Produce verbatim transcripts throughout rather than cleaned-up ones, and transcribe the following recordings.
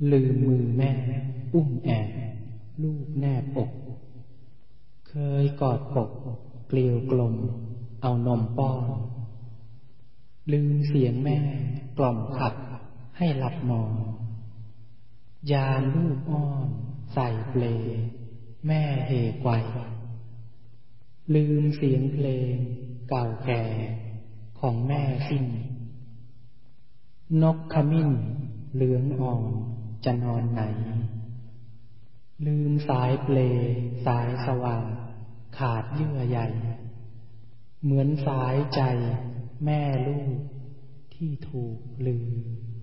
ลืมมือแม่อุ้มแอบลูกแนบอกเคยกอดปกเกลียวกลมเอานมป้อนลืมเสียงแม่กล่อมขัดให้หลับนอนยามลูกอ้อนใส่เปลแม่เฮไกวลืมเสียงเพลงเก่าแก่ของแม่สิ้นนกขมิ้นเหลืองอ่อนจะนอนไหนลืมสายเปลสายสว่างขาดเยื่อใยเหมือนสายใจแม่ลูกที่ถูกลืม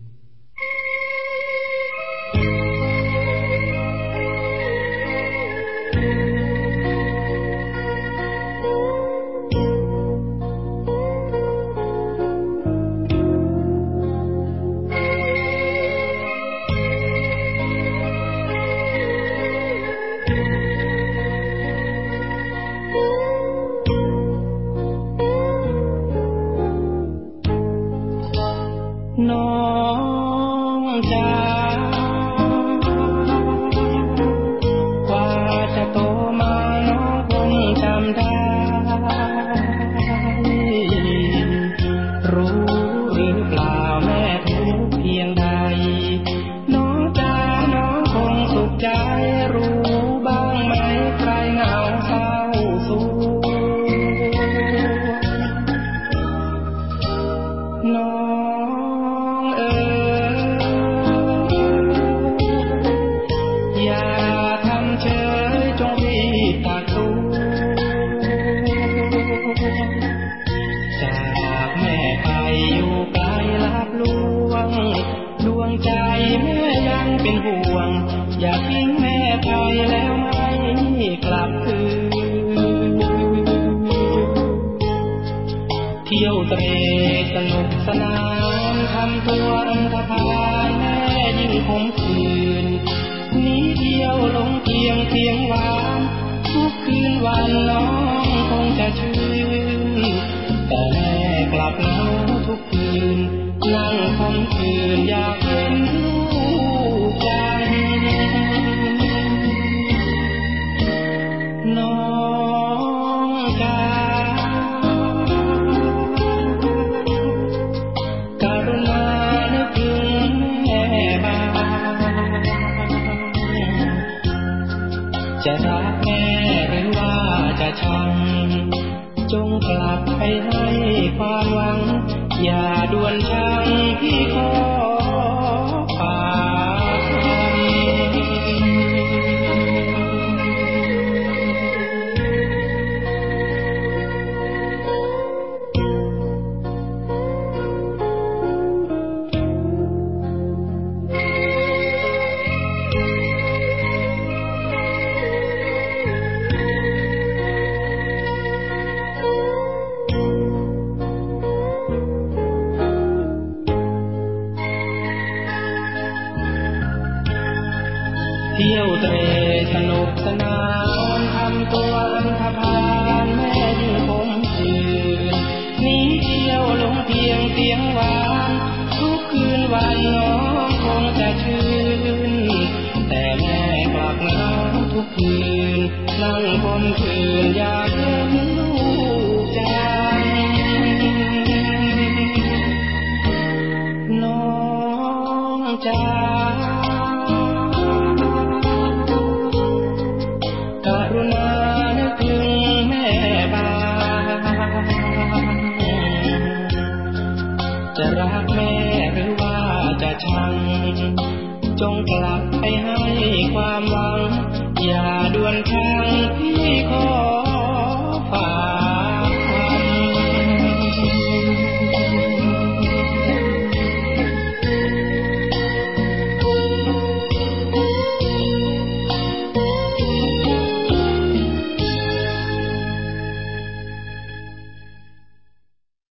น้องจ๋ากว่าจะโตมาน้องคงจำได้รู้หรือเปล่าแม่ทุกข์เพียงใดน้องจ๋าน้องคงสุขใจรู้บ้างไหมใครเหงาเศร้าสวงน้องจากแม่ไปอยู่ไกลลับลวงดวงใจแม่ยังเป็นห่วงอย่าทิ้งแม่ไปแล้วไม่กลับคืนเที่ยวเตร่สนุกสนานทำตัวอันธพาลแม่ยิ่งคงคืนหนีเที่ยวลงเพียงเสียงหวานทุกคืนวันน้องคงจะชื่นแต่แม่กลับเหงาทุกคืนนั่งคำคืนอยากเห็นลูกใจน้องจ๋ากรุณานึกถึงแม่บ้างจะรักแม่หรือว่าจะชังจงกลับไปให้ความหวังอย่าด่วนชังพี่ขอฝากคเที่ยวเตร่สนุกสนานทำตัวอันธพาลแม่ยิ่งคงคืนหนีเที่ยวลงเพียงเสียงหวานทุกคืนวันน้องคงจะชื่นแต่แม่กลับเหงาทุกคืนนั่งคมคืนอยากเห็นลูกใจน้องจ๋ากรุณานึกถึงแม่บ้างจะรักแม่หรือว่าจะชังจงกลับไปให้ความหวังอย่าด่วนทางพี่ขอ